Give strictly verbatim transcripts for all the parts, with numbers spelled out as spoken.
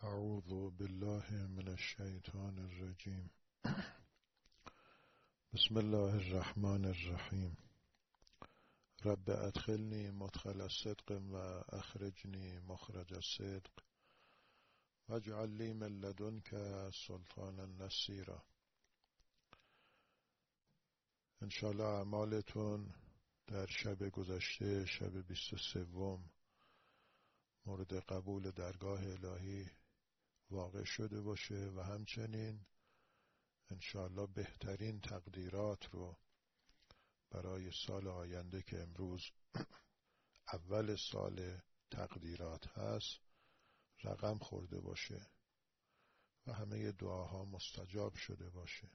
اعوذ بالله من الشیطان الرجیم. بسم الله الرحمن الرحیم. رب ادخلنی مدخل الصدق و اخرجنی مخرج الصدق واجعل لی من لدنک سلطانا نصیرا. انشاءالله اعمالتون در شب گذشته، شب بیست و سوم، مورد قبول درگاه الهی واقع شده باشه و همچنین انشاءالله بهترین تقدیرات رو برای سال آینده که امروز اول سال تقدیرات هست رقم خورده باشه و همه دعاها مستجاب شده باشه.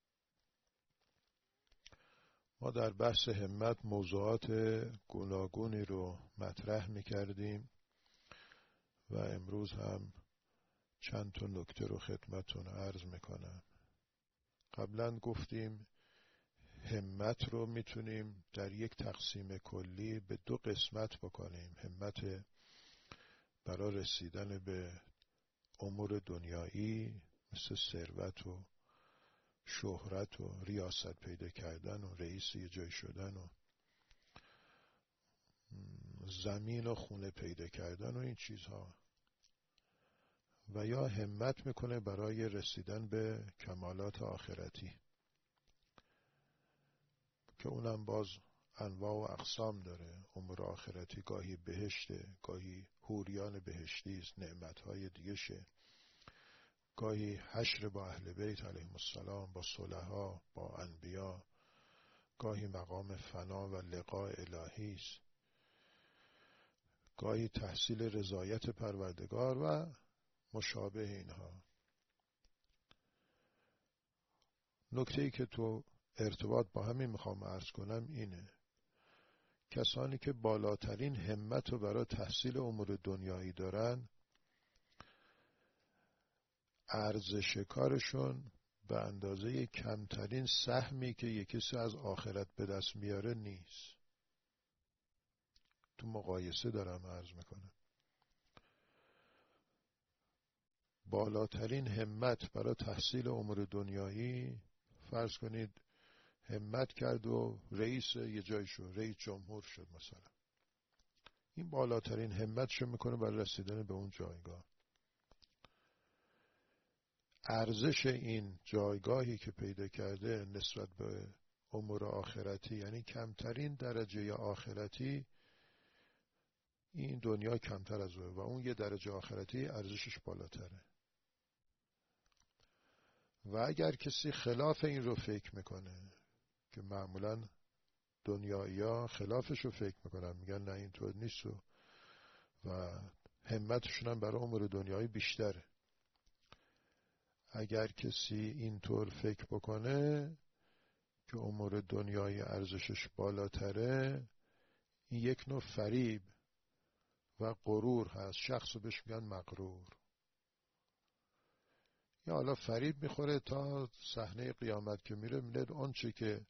ما در بحث همت موضوعات گوناگونی رو مطرح می‌کردیم و امروز هم چند تا نکته رو خدمتتون عرض میکنم. قبلا گفتیم همت رو میتونیم در یک تقسیم کلی به دو قسمت بکنیم: همت برای رسیدن به امور دنیایی مثل ثروت و شهرت و ریاست پیدا کردن و رئیس یه جای شدن و زمین و خونه پیدا کردن و این چیزها، و یا همت میکنه برای رسیدن به کمالات آخرتی که اونم باز انواع و اقسام داره. امور آخرتی گاهی بهشته، گاهی حوریان بهشتی است، نعمتهای دیگه شه، گاهی حشر با اهل بیت علیهم السلام، با صلحا، با انبیا، گاهی مقام فنا و لقاء الهی است، گاهی تحصیل رضایت پروردگار و مشابه اینها. نکته‌ای که تو ارتباط با همین میخوام عرض کنم اینه: کسانی که بالاترین همت رو برای تحصیل امور دنیایی دارن، ارزش کارشون به اندازه کمترین سهمی که یکی کسی از آخرت به دست میاره نیست. تو مقایسه دارم عرض میکنم. بالاترین همت برای تحصیل امور دنیایی، فرض کنید همت کرد و رئیس یه جای شد، رئیس جمهور شد مثلا، این بالاترین همتشو میکنه برای رسیدن به اون جایگاه. ارزش این جایگاهی که پیدا کرده نسبت به امور آخرتی، یعنی کمترین درجه آخرتی، این دنیا کمتر از اون و اون یه درجه آخرتی ارزشش بالاتره. و اگر کسی خلاف این رو فکر میکنه، که معمولا دنیایی ها خلافش رو فکر میکنن، میگن نه اینطور نیست و, و همتشون هم برای امور دنیایی بیشتره. اگر کسی اینطور فکر بکنه که امور دنیایی ارزشش بالاتره، این یک نوع فریب و غرور هست. شخص رو بهش میگن مغرور. یا حالا فریب میخوره تا صحنه قیامت که میره میره اون چه که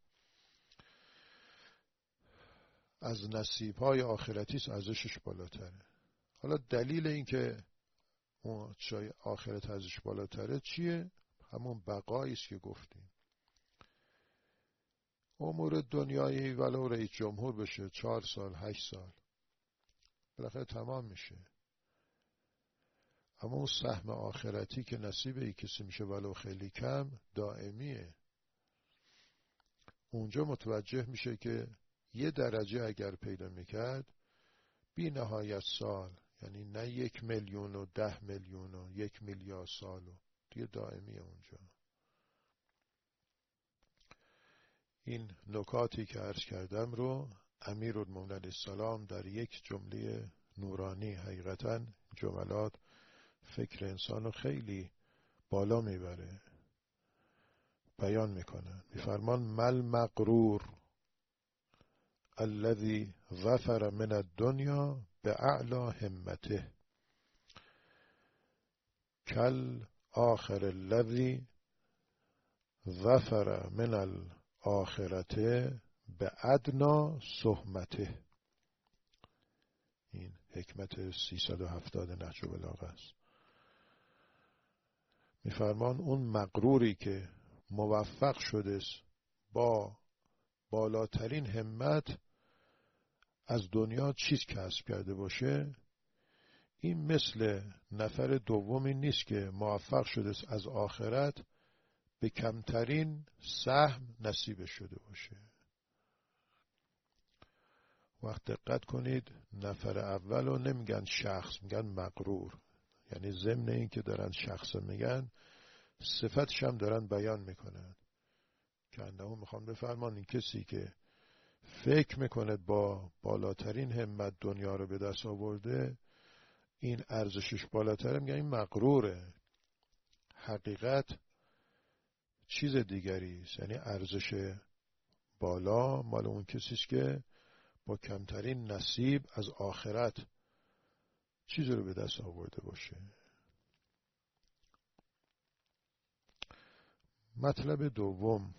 از نصیب‌های آخرتی ارزشش بالاتره. حالا دلیل این که اون چای آخرت ارزش بالاتره چیه؟ همون بقایی است که گفتیم. امور دنیایی ولو رئیس جمهور بشه چهار سال هشت سال بالاخره تمام میشه، اما اون سهم آخرتی که نصیب ای کسی میشه ولو خیلی کم دائمیه. اونجا متوجه میشه که یه درجه اگر پیدا میکرد بی نهایت سال، یعنی نه یک میلیون و ده میلیون و یک میلیارد سال و دیگه دائمیه اونجا. این نکاتی که عرض کردم رو امیرالمومنین علیه السلام در یک جمله نورانی، حقیقتا جملات فکر انسان رو خیلی بالا میبره، بیان میکنن. میفرمان مل مغرور الذی ظفر من الدنیا باعلی همته کل آخر الذی ظفر من الاخرته بادنا سهمته. این حکمت سیصد و هفتاد نهج البلاغه است. میفرمان اون مغروری که موفق شده با بالاترین همت از دنیا چیز کسب کرده باشه، این مثل نفر دومی نیست که موفق شده از آخرت به کمترین سهم نصیب شده باشه. وقت دقت کنید، نفر اول رو نمیگن شخص، میگن مغرور. یعنی ضمن این که دارن شخص میگن، صفتش هم دارن بیان میکنن که انده میخوان بفرمان این کسی که فکر میکنه با بالاترین همت دنیا رو به دست آورده، این ارزشش بالاتره، میگن این مغروره. حقیقت چیز دیگری است. یعنی ارزش بالا مال اون کسیست که با کمترین نصیب از آخرت چیزی رو به دست آورده باشه. مطلب دوم،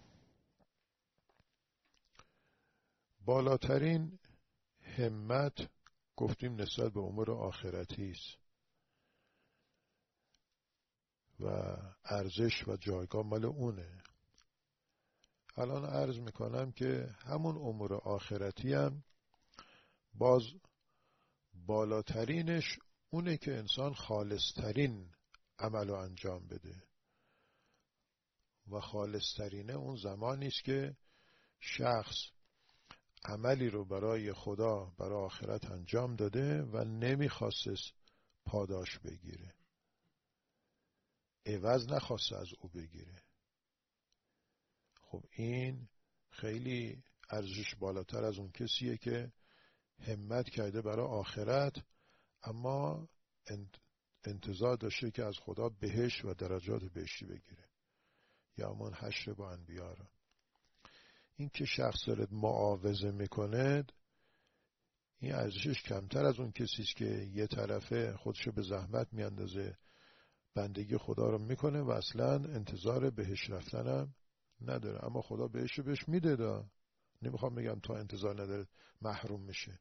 بالاترین همت گفتیم نسبت به امور آخرتی است و ارزش و جایگاه مال اونه. الان عرض میکنم که همون امور آخرتی هم باز بالاترینش اونه که انسان خالصترین عمل رو انجام بده و خالصترینه اون زمانی است که شخص عملی رو برای خدا، برای آخرت انجام داده و نمیخواسته پاداش بگیره، عوض نخواسته از او بگیره. خب این خیلی ارزش بالاتر از اون کسیه که همت کرده برای آخرت اما انتظار داشته که از خدا بهشت و درجات بهشتی بگیره، یا من حشر با انبیا را. این که شخص دارد معاوضه میکنه، این ارزشش کمتر از اون کسیست که یه طرفه خودشو به زحمت میاندازه، بندگی خدا رو میکنه و اصلا انتظار بهش رفتنم نداره، اما خدا بهش بهش میده. دا نمیخوام بگم تا انتظار نداره محروم میشه.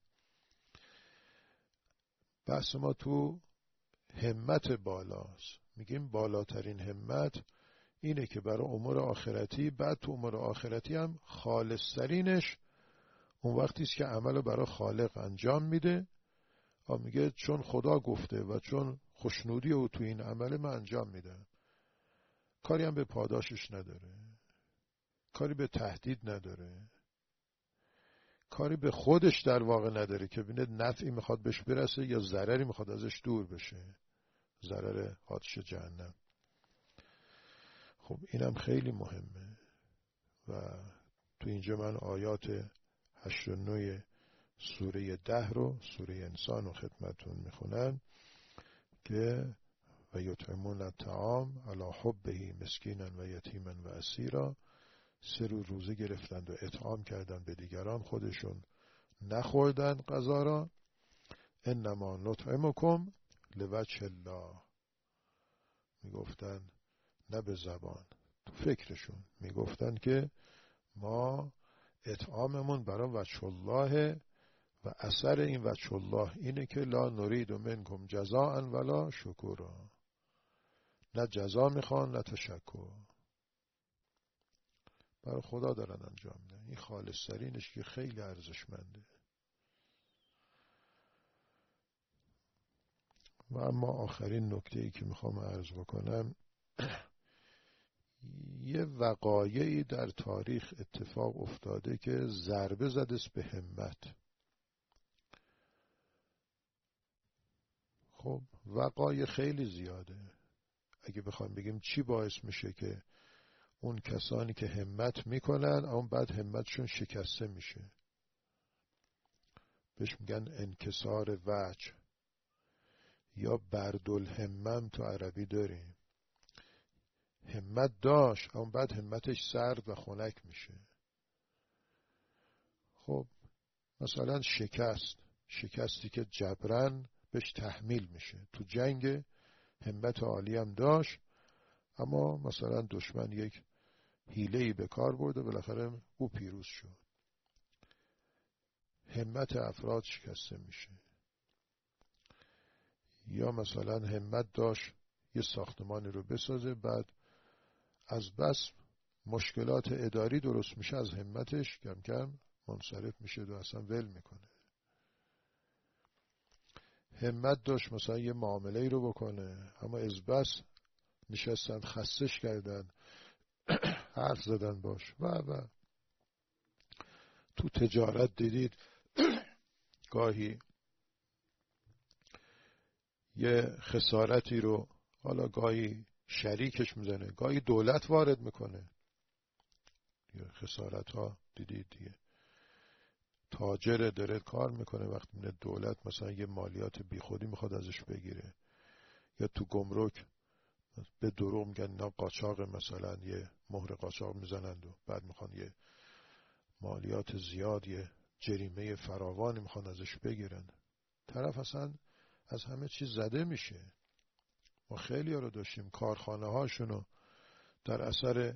بحث ما تو همت بالاست. میگیم بالاترین همت اینه که برای امور آخرتی، بعد تو امور آخرتی هم خالصترینش اون وقتی است که عملو برای خالق انجام میده و میگه چون خدا گفته و چون خوشنودی او تو این عمل من انجام میدم. کاری هم به پاداشش نداره، کاری به تهدید نداره، کاری به خودش در واقع نداره که ببینه نفعی میخواد بهش برسه یا ضرری میخواد ازش دور بشه، ضرر آتش جهنم. خب اینم خیلی مهمه و تو اینجا من آیات هشت و نه سوره ده رو، سوره انسان رو خدمتون میخونم که و یطعمون الطعام علی حبه مسکینا و یتیما و اسیرا. سه روز روزه گرفتند و اطعام کردند به دیگران، خودشون نخوردن غذا را. انما نطعمکم لوجه الله، میگفتن نه به زبان، تو فکرشون میگفتن که ما اطعاممون برای وجه الله و اثر این وجه الله اینه که لا نرید منکم جزاء ولا شکورا، نه جزا میخوان نه تشکر، برای خدا دارن انجام میدن. این خالص ترینش که خیلی ارزشمنده. و اما آخرین نکته ای که میخوام عرض بکنم، یه وقایعی در تاریخ اتفاق افتاده که ضربه زده است به همت. خب وقایع خیلی زیاده. اگه بخوام بگیم چی باعث میشه که اون کسانی که همت میکنن اون بعد همتشون شکسته میشه، بهش میگن انکسار وجه یا بردالهمم تو عربی داریم. همت داشت اون بعد همتش سرد و خنک میشه. خب مثلا شکست، شکستی که جبران بهش تحمیل میشه. تو جنگ همت عالی هم داشت اما مثلا دشمن یک حیله‌ای به کار برد و بالاخره او پیروز شد. همت افراد شکسته میشه. یا مثلا همت داشت یه ساختمانی رو بسازه، بعد از بس مشکلات اداری درست میشه از همتش کم کم منصرف میشه و اصلا ول میکنه. همت داشت مثلا یه معامله ای رو بکنه، اما از بس نشستن خستش کردن، حرف زدن باش و و تو تجارت دیدید گاهی یه خسارتی رو حالا گاهی شریکش میزنه، گاهی دولت وارد میکنه. یه خسارت ها دیدید دیگه، تاجر داره کار میکنه، وقتی میره دولت مثلا یه مالیات بیخودی میخواد ازش بگیره، یا تو گمرک به دروغ میگن نه قاچاق، مثلا یه مهر قاچاق میزنند و بعد میخوان یه مالیات زیاد، یه جریمه فراوانی میخوان ازش بگیرن. طرف اصلا از همه چیز زده میشه. ما خیلی ها رو داشتیم کارخانه هاشونو در اثر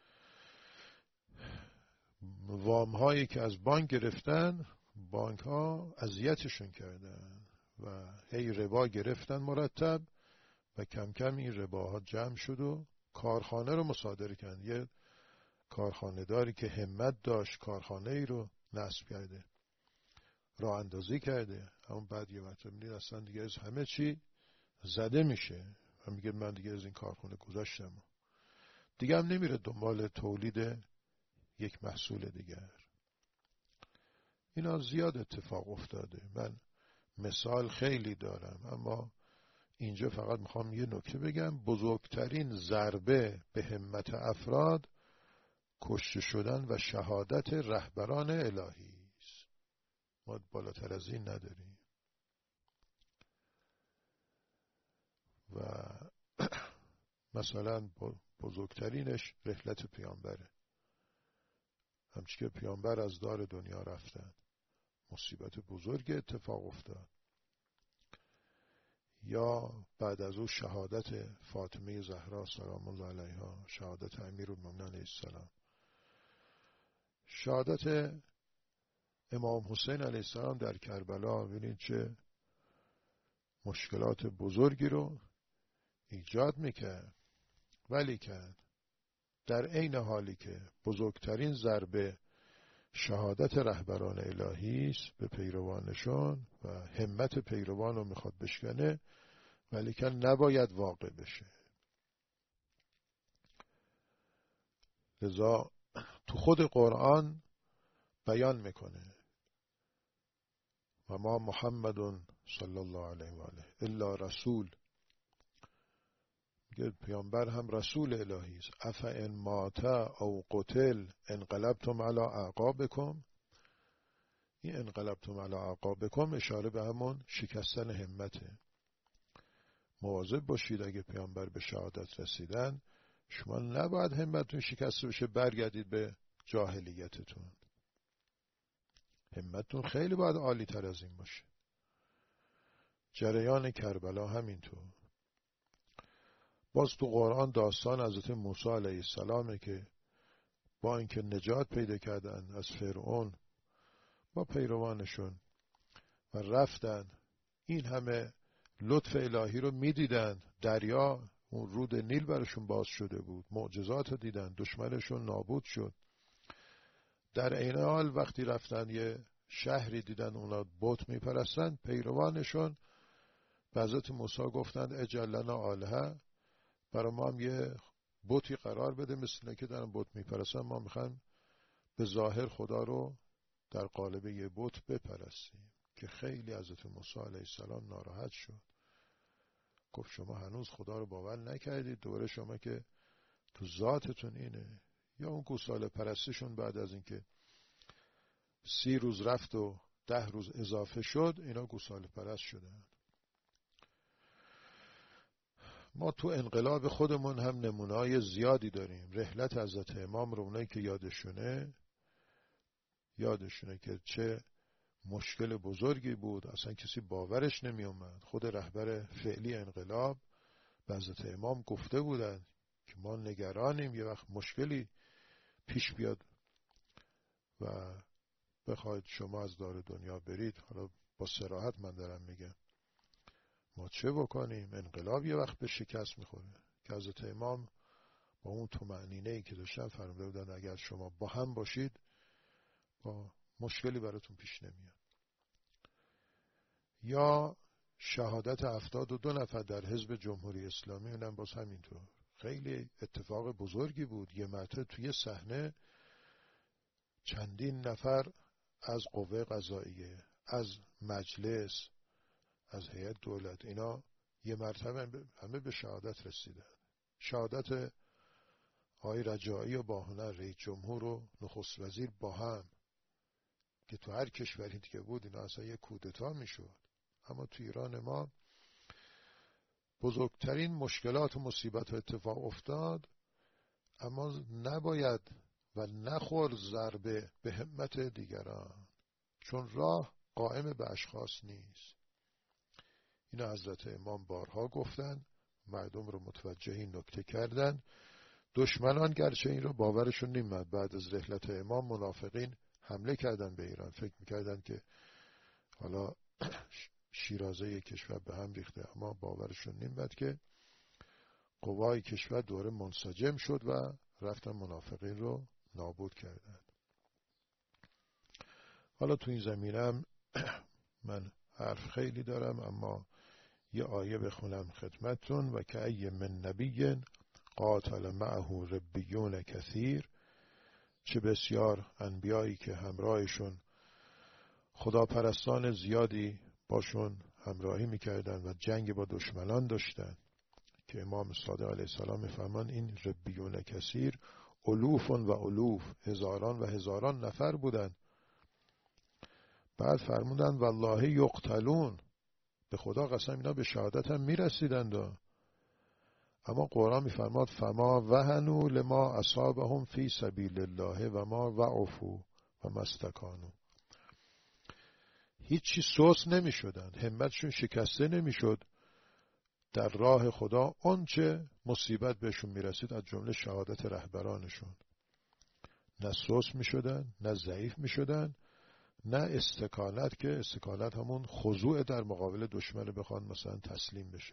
وام هایی که از بانک گرفتن، بانک ها اذیتشون کردن و هی ربا گرفتن مرتب و کم کم این رباها جمع شد و کارخانه رو مصادره کردن. یه کارخانه داری که همت داشت کارخانه ای رو نصب کرده، راه اندازی کرده، اما بعد یه وقت میدید اصلا دیگه از همه چی زده میشه و میگه من دیگه از این کارخانه گذاشتم، دیگه هم نمیره دنبال تولید یک محصول دیگر. اینا زیاد اتفاق افتاده، من مثال خیلی دارم، اما اینجا فقط میخوام یه نکته بگم. بزرگترین ضربه به همت افراد کشته شدن و شهادت رهبران الهی است. ما بالاتر از این نداریم. و مثلا بزرگترینش رحلت پیامبره. همچی که پیامبر از دار دنیا رفتن مصیبت بزرگ اتفاق افتاد. یا بعد از او شهادت فاطمه زهرا سلام الله علیها، شهادت امیرالمومنین علیه السلام، شهادت امام حسین علیه السلام در کربلا. ببینید چه مشکلات بزرگی رو ایجاد میکرد، ولی کرد در عین حالی که بزرگترین ضربه شهادت رهبران الهی است به پیروانشون و همت پیروان رو میخواد بشکنه، ولی که نباید واقع بشه. لذا تو خود قرآن بیان میکنه و ما محمد صلی الله علیه و آله الا رسول، میگه پیامبر هم رسول الهی است. اف ان مات او قتل انقلبتم علی اعقابکم. این انقلبتم علی اعقابکم اشاره به همون شکستن همته. مواظب باشید اگه پیامبر به شهادت رسیدن، شما نباید همتون شکسته بشه برگردید به جاهلیتتون. همتون خیلی باید عالی تر از این باشه. جریان کربلا همینطور. باز تو قرآن داستان حضرت موسی علیه السلامه که با اینکه نجات پیدا کردن از فرعون با پیروانشون و رفتن، این همه لطف الهی رو میدیدن، دریا اون رود نیل براشون باز شده بود، معجزات رو دیدن، دشمنشون نابود شد. در عین حال وقتی رفتن یه شهری دیدن اونا بت میپرستن، پیروانشون به حضرت موسی گفتند اجعل لنا آلهه، برای ما هم یه بتی قرار بده مثل که دارن بت میپرستن، ما میخوایم به ظاهر خدا رو در قالب یه بت بپرستیم. که خیلی حضرت موسی علیه السلام ناراحت شد، گفت شما هنوز خدا رو باور نکردید، دوره شما که تو ذاتتون اینه. یا اون گوساله پرستشون بعد از اینکه سی روز رفت و ده روز اضافه شد، اینا گوساله پرست شدن. ما تو انقلاب خودمون هم نمونه‌های زیادی داریم. رحلت حضرت امام رو اونایی که یادشونه یادشونه که چه مشکل بزرگی بود، اصلا کسی باورش نمی اومد. خود رهبر فعلی انقلاب به حضرت امام گفته بودن که ما نگرانیم یه وقت مشکلی پیش بیاد و بخواید شما از دار دنیا برید. حالا با صراحت من دارم میگم. ما چه بکنیم؟ انقلاب یه وقت به شکست میخوره که حضرت امام با اون طمأنینه‌ای که داشتن فرموده بودن اگر شما با هم باشید با مشکلی براتون پیش نمیاد. یا شهادت هفتاد و دو نفر در حزب جمهوری اسلامی، اونم باز همینطور خیلی اتفاق بزرگی بود. یه مرتبه توی صحنه چندین نفر از قوه قضاییه، از مجلس، از هیئت دولت، اینا یه مرتبه همه به شهادت رسیدن. شهادت آقای رجایی و باهنر رئیس جمهور و نخست وزیر با هم، که تو هر کشوری دیگه بود اینا اصلا یه کودتا میشد. اما تو ایران ما بزرگترین مشکلات و مصیبت و اتفاق افتاد، اما نباید و نخور ضربه به همت دیگران، چون راه قائم به اشخاص نیست. اینا حضرت امام بارها گفتن، مردم رو متوجه این نکته کردن. دشمنان گرچه این رو باورشون نمیاد، بعد از رحلت امام منافقین حمله کردن به ایران، فکر میکردن که حالا شیرازه کشور به هم ریخته، اما باورشون نمیاد که قوای کشور دوره منسجم شد و رفتن منافقین رو نابود کردن. حالا تو این زمینم من حرف خیلی دارم، اما یه آیه بخونم خدمتتون. و که ای من نبی قاتل معه ربیون کثیر، چه بسیار انبیایی که همراهشون خداپرستان زیادی باشون همراهی میکردن و جنگ با دشمنان داشتن، که امام صادق علیه السلام میفرمان این ربیون کثیر الوف و الوف، هزاران و هزاران نفر بودن. بعد فرمودن والله یقتلون، به خدا قسم اینا به شهادت هم میرسیدند. اما قرآن میفرماد فما وهنوا لما اصابهم فی سبیل الله و ما ضعفوا و ما استکانوا، هیچی سوس نمی شدن، همتشون شکسته نمی شد در راه خدا. آنچه مصیبت بهشون می رسید از جمله شهادت رهبرانشون، نه سوس می شدن، نه ضعیف می شدن، نه استکانت، که استکانت همون خضوع در مقابل دشمن بخوان مثلا تسلیم بشه.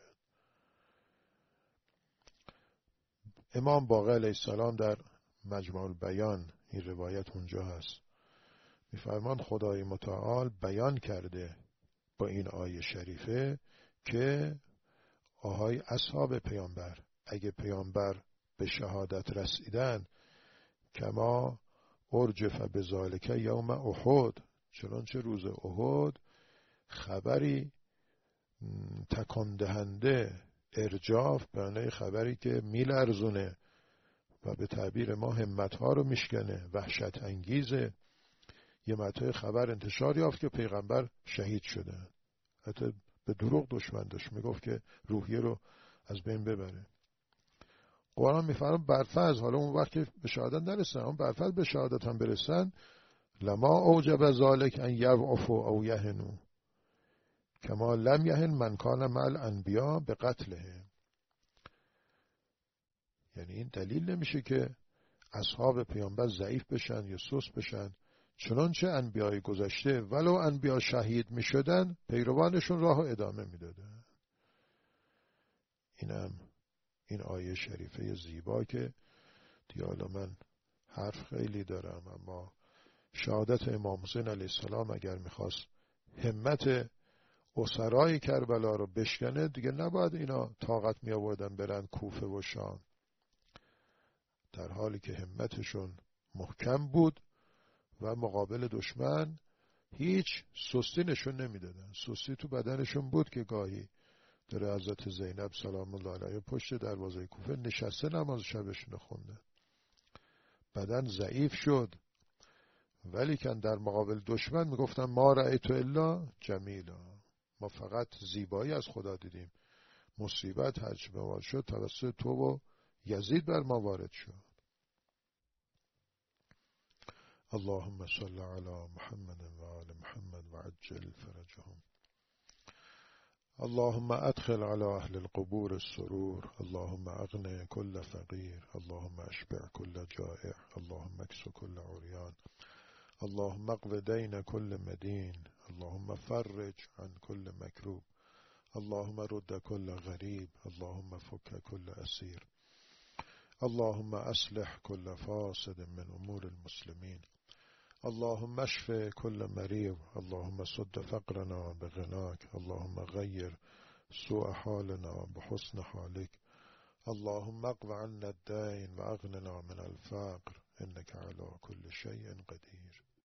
امام باقر علیه السلام در مجمع البیان، این روایت اونجا هست، میفرمان خدای متعال بیان کرده با این آیه شریفه که آهای اصحاب پیامبر اگه پیامبر به شهادت رسیدن، کما ارجف بذالک یوم احد، چنانچه روز احد خبری تکان دهنده، ارجاف معنی خبری که میلرزونه و به تعبیر ما همتها رو میشکنه، وحشت انگیزه. یه متى خبر انتشار یافت که پیغمبر شهید شده، حتی به دروغ دشمن داشت میگفت که روحیه رو از بین ببره. قرآن میفرماید برفرض حالا اون وقت که به شهادت نرسن، اون برفرض به شهادت هم برسن، لما اوجب ذالک ان یضعفوا او یهنوا کما لم یهن من کان مع الانبیاء به قتله. یعنی این دلیل نمیشه که اصحاب پیامبر ضعیف بشن یا سست بشن، چنانچه انبیای گذشته ولو انبیا شهید می شدن پیروانشون راه ادامه می دادن. اینم این آیه شریفه زیبا که دیگه حالا من حرف خیلی دارم، اما شهادت امام حسین علیه السلام اگر میخواست همت اسرای کربلا رو بشکنه، دیگه نباید اینا طاقت می آوردن برن کوفه و شام، در حالی که همتشون محکم بود و مقابل دشمن هیچ سستی نشون نمیدادن. سستی تو بدنشون بود که گاهی داره حضرت زینب سلام الله علیها پشت دروازه کوفه نشسته نماز شبشون خوندن. بدن ضعیف شد، ولی که در مقابل دشمن میگفتن ما رأیت الا جمیلا، ما فقط زیبایی از خدا دیدیم، مصیبت هرچی به ما شد توسط تو و یزید بر ما وارد شد. اللهم صل علی محمد و آل محمد و عجل فرجهم. اللهم ادخل على اهل القبور السرور، اللهم اغن كل فقير، اللهم اشبع كل جائع، اللهم اكس كل عريان، اللهم اقض دين كل مدين، اللهم فرج عن كل مكروب، اللهم رد كل غریب، اللهم فك كل اسیر، اللهم اصلح كل فاسد من امور المسلمین، اللهم اشف كل مريض، اللهم سد فقرنا بغناك، اللهم غير سوء حالنا بحسن حالك، اللهم اقض عنا الدين واغننا من الفقر، انك على كل شيء قدير.